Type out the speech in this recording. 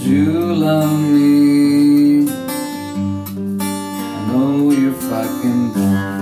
you love me. I know you're fucking dumb.